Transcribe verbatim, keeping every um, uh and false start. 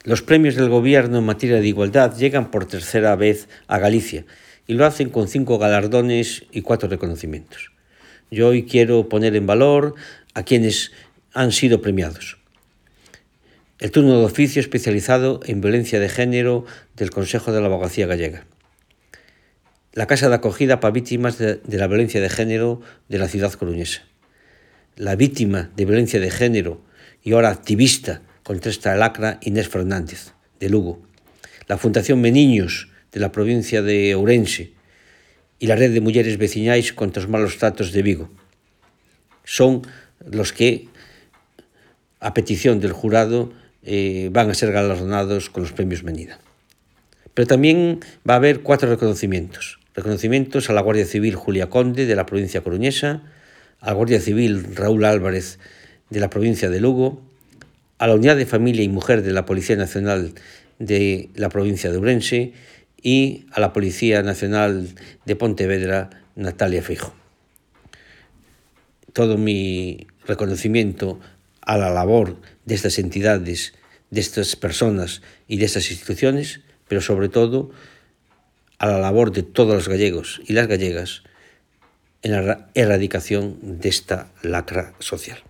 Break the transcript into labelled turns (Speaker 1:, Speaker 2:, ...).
Speaker 1: Los premios del Gobierno en materia de igualdad llegan por tercera vez a Galicia y lo hacen con cinco galardones y cuatro reconocimientos. Yo hoy quiero poner en valor a quienes han sido premiados. El turno de oficio especializado en violencia de género del Consejo de la Abogacía Gallega. La Casa de Acogida para víctimas de, de la violencia de género de la ciudad coruñesa. La víctima de violencia de género y ahora activista contra esta lacra, Inés Fernández, de Lugo. La Fundación Meniños, de la provincia de Ourense, y la Red de Mujeres Veciñais contra os malos tratos de Vigo. Son los que, a petición del jurado, eh, van a ser galardonados con los premios Menida. Pero también va a haber cuatro reconocimientos. Reconocimientos a la Guardia Civil Julia Conde, de la provincia coruñesa, a la Guardia Civil Raúl Álvarez, de la provincia de Lugo, a la Unidad de Familia y Mujer de la Policía Nacional de la provincia de Ourense y a la Policía Nacional de Pontevedra, Natalia Feijóo. Todo mi reconocimiento a la labor de estas entidades, de estas personas y de estas instituciones, pero sobre todo a la labor de todos los gallegos y las gallegas en la erradicación de esta lacra social.